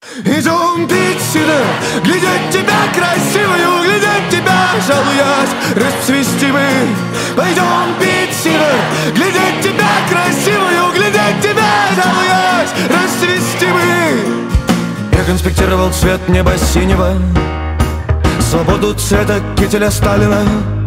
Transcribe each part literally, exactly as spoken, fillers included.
Идем пить сидр, глядеть тебя красивую, глядеть тебя, жалуясь, расцвести мы. Пойдем пить сидр, глядеть тебя красивую, глядеть тебя, жалуясь, расцвести мы. Я конспектировал цвет неба синего, свободу цвета кителя Сталина.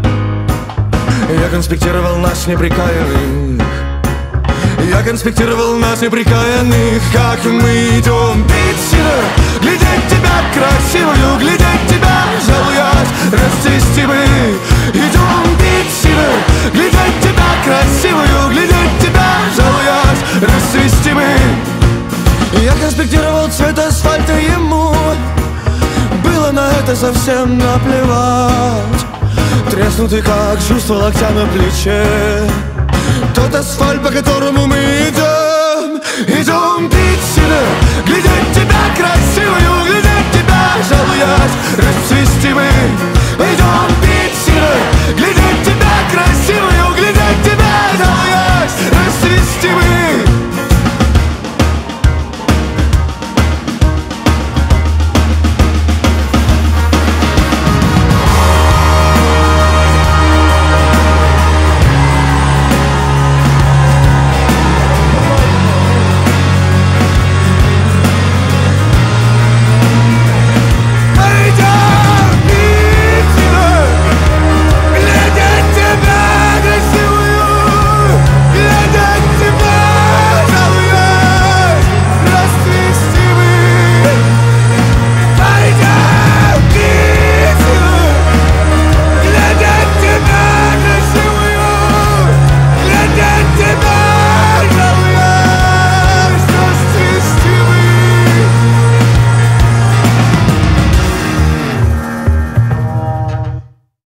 Я конспектировал нас неприкаянных, я конспектировал нас неприкаянных, как мы идем пить сидр, глядеть тебя красивую, глядеть тебя, жалуясь, расцвести мы. Идем пить сидр, глядеть тебя красивую, глядеть тебя, жалуясь, расцвести мы. Я конспектировал цвет асфальта ему, было на это совсем наплевать. Треснутый как чувство локтя на плече, тот асфальт, по которому мы идем. Идем пить сидр, глядеть тебя